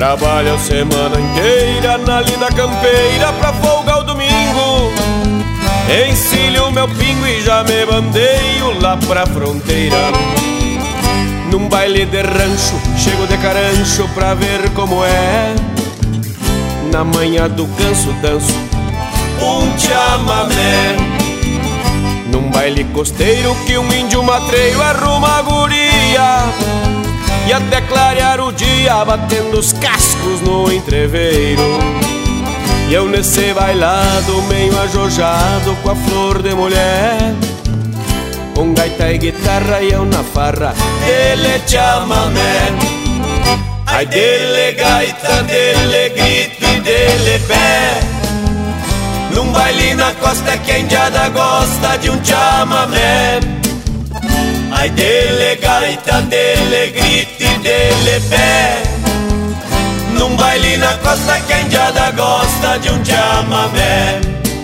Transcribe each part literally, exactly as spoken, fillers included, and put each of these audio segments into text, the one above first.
trabalha a semana inteira na lida campeira pra folgar o domingo. Encilho meu pingo e já me bandeio lá pra fronteira. Num baile de rancho, chego de carancho pra ver como é. Na manhã do canso danço um chamamé. Num baile costeiro que um índio matreiro arruma a guria, e até clarear o dia batendo os cascos no entreveiro. E eu nesse bailado meio ajojado com a flor de mulher, com gaita e guitarra e eu na farra dele chamamé. Ai dele gaita, dele grito e dele pé. Num baile na costa que a indiada gosta de um chamamé. Ai dele gaita, dele grito e dele pé. Num baile na costa que a indiada gosta de um chamamé.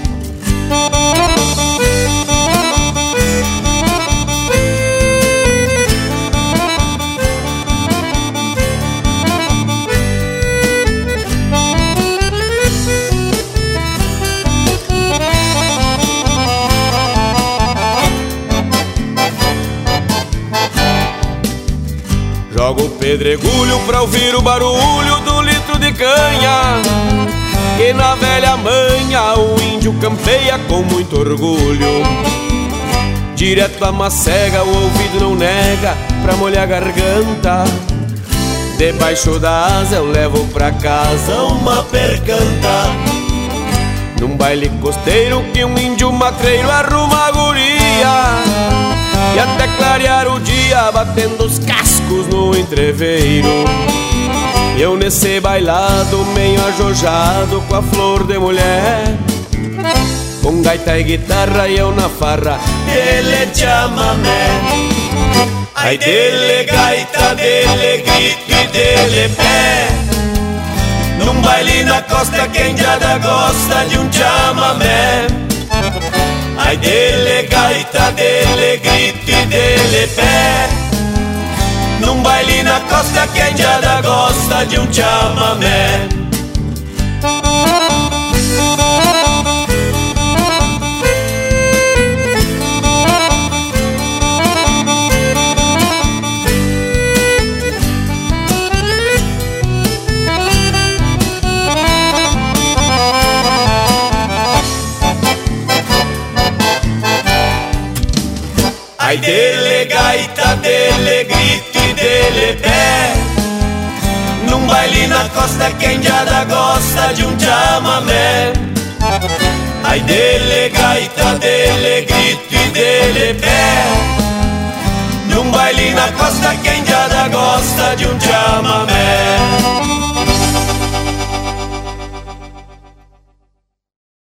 Jogo pedregulho pra ouvir o barulho do litro de canha, que na velha manha o índio campeia com muito orgulho. Direto a macega, o ouvido não nega pra molhar a garganta. Debaixo da asa eu levo pra casa uma percanta. Num baile costeiro que um índio matreiro arruma a guria, e até clarear o dia batendo os cascos no entreveiro. E eu nesse bailado meio ajojado com a flor de mulher, com gaita e guitarra e eu na farra dele chamamé. Ai dele gaita, dele grito e dele pé. Num baile na costa que a indiada gosta de um chamamé. Ai dele gaita, dele grito e dele pé. Num baile na costa que a indiada gosta de um chamamé. Ai dele gaita, dele grito e dele pé. Num baile na costa que a indiada gosta de um chamamé. Ai dele gaita, dele grito e dele pé. Num baile na costa que a indiada gosta de um chamamé.